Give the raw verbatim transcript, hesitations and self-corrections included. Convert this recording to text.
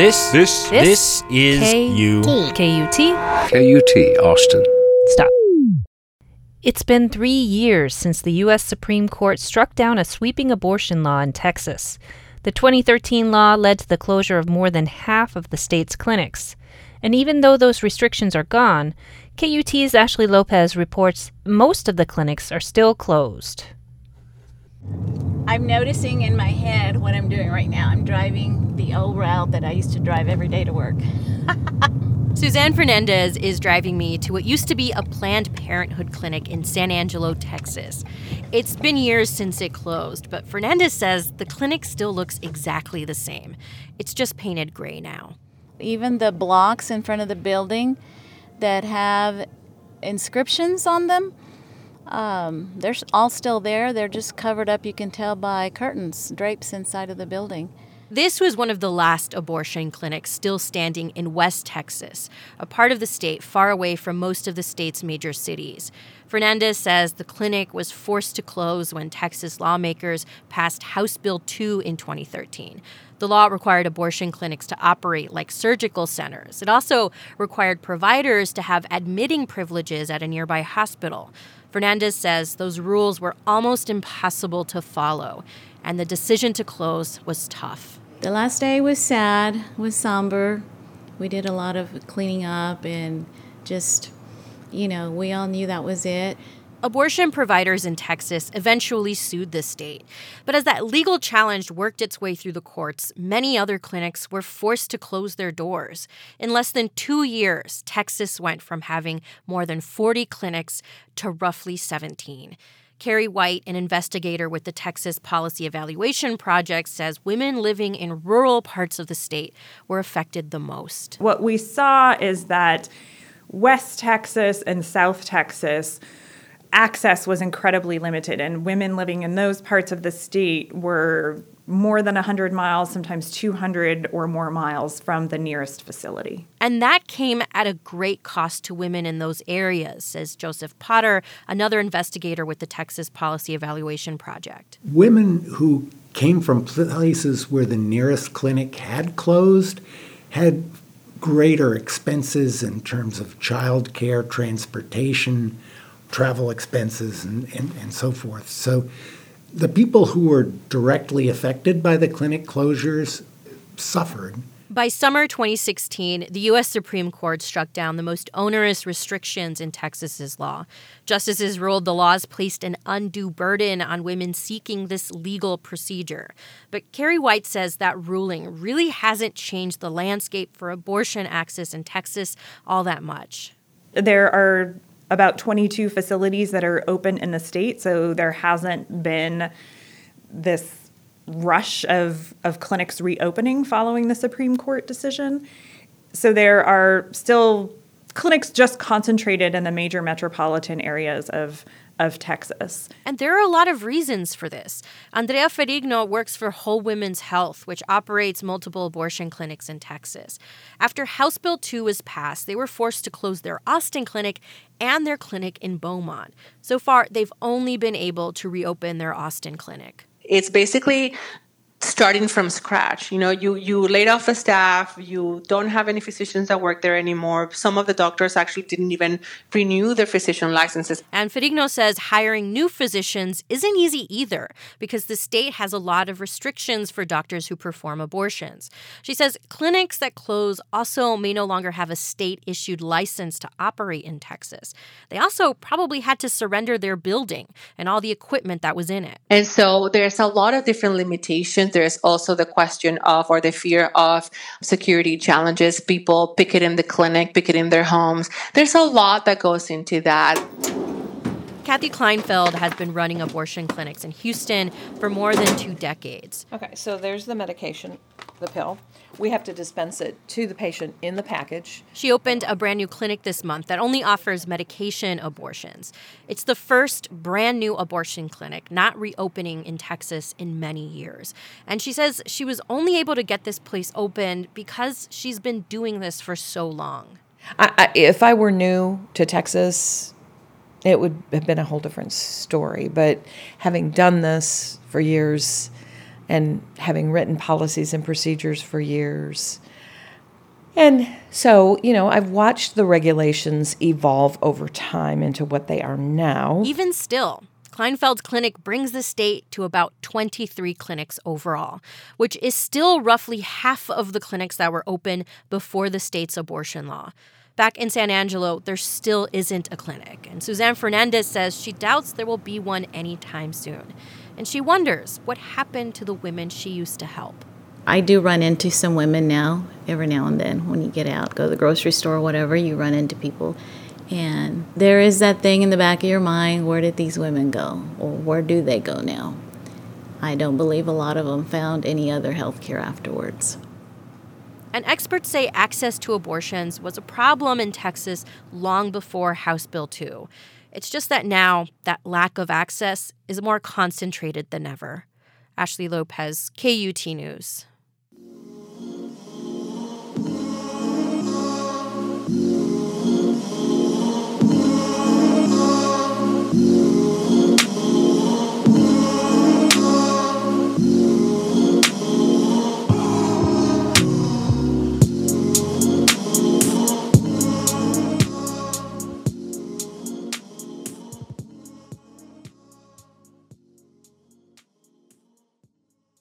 This, this, this, this is K- you. K U T. K U T, Austin. Stop. It's been three years since the U S Supreme Court struck down a sweeping abortion law in Texas. The twenty thirteen law led to the closure of more than half of the state's clinics. And even though those restrictions are gone, K U T's Ashley Lopez reports most of the clinics are still closed. I'm noticing in my head what I'm doing right now. I'm driving the old route that I used to drive every day to work. Suzanne Fernandez is driving me to what used to be a Planned Parenthood clinic in San Angelo, Texas. It's been years since it closed, but Fernandez says the clinic still looks exactly the same. It's just painted gray now. Even the blocks in front of the building that have inscriptions on them, um, they're all still there. They're just covered up, you can tell, by curtains, drapes inside of the building. This was one of the last abortion clinics still standing in West Texas, a part of the state far away from most of the state's major cities. Fernandez says the clinic was forced to close when Texas lawmakers passed House Bill two in twenty thirteen. The law required abortion clinics to operate like surgical centers. It also required providers to have admitting privileges at a nearby hospital. Fernandez says those rules were almost impossible to follow, and the decision to close was tough. The last day was sad, was somber. We did a lot of cleaning up and just, you know, we all knew that was it. Abortion providers in Texas eventually sued the state. But as that legal challenge worked its way through the courts, many other clinics were forced to close their doors. In less than two years, Texas went from having more than forty clinics to roughly seventeen. Carrie White, an investigator with the Texas Policy Evaluation Project, says women living in rural parts of the state were affected the most. What we saw is that West Texas and South Texas, access was incredibly limited, and women living in those parts of the state were more than one hundred miles, sometimes two hundred or more miles from the nearest facility. And that came at a great cost to women in those areas, says Joseph Potter, another investigator with the Texas Policy Evaluation Project. Women who came from places where the nearest clinic had closed had greater expenses in terms of child care, transportation, travel expenses, and, and, and so forth. So the people who were directly affected by the clinic closures suffered. By summer twenty sixteen, the U S Supreme Court struck down the most onerous restrictions in Texas's law. Justices ruled the laws placed an undue burden on women seeking this legal procedure. But Carrie White says that ruling really hasn't changed the landscape for abortion access in Texas all that much. There are about twenty-two facilities that are open in the state, so there hasn't been this rush of, of clinics reopening following the Supreme Court decision. So there are still clinics just concentrated in the major metropolitan areas of of Texas. And there are a lot of reasons for this. Andrea Ferrigno works for Whole Women's Health, which operates multiple abortion clinics in Texas. After House Bill two was passed, they were forced to close their Austin clinic and their clinic in Beaumont. So far, they've only been able to reopen their Austin clinic. It's basically starting from scratch. You know, you, you laid off the staff, you don't have any physicians that work there anymore. Some of the doctors actually didn't even renew their physician licenses. And Ferrigno says hiring new physicians isn't easy either because the state has a lot of restrictions for doctors who perform abortions. She says clinics that close also may no longer have a state-issued license to operate in Texas. They also probably had to surrender their building and all the equipment that was in it. And so there's a lot of different limitations. There's also the question of, or the fear of security challenges, people picketing the clinic, picketing their homes. There's a lot that goes into that. Kathy Kleinfeld has been running abortion clinics in Houston for more than two decades. Okay, so there's the medication, the pill. We have to dispense it to the patient in the package. She opened a brand new clinic this month that only offers medication abortions. It's the first brand new abortion clinic not reopening in Texas in many years. And she says she was only able to get this place open because she's been doing this for so long. I, I, if I were new to Texas, it would have been a whole different story. But having done this for years and having written policies and procedures for years, And so, you know, I've watched the regulations evolve over time into what they are now. Even still, Kleinfeld Clinic brings the state to about twenty-three clinics overall, which is still roughly half of the clinics that were open before the state's abortion law. Back in San Angelo, there still isn't a clinic, and Suzanne Fernandez says she doubts there will be one anytime soon. And she wonders what happened to the women she used to help. I do run into some women now, every now and then, when you get out, go to the grocery store or whatever, you run into people. And there is that thing in the back of your mind, where did these women go? Or where do they go now? I don't believe a lot of them found any other health care afterwards. And experts say access to abortions was a problem in Texas long before House Bill two. It's just that now that lack of access is more concentrated than ever. Ashley Lopez, K U T News.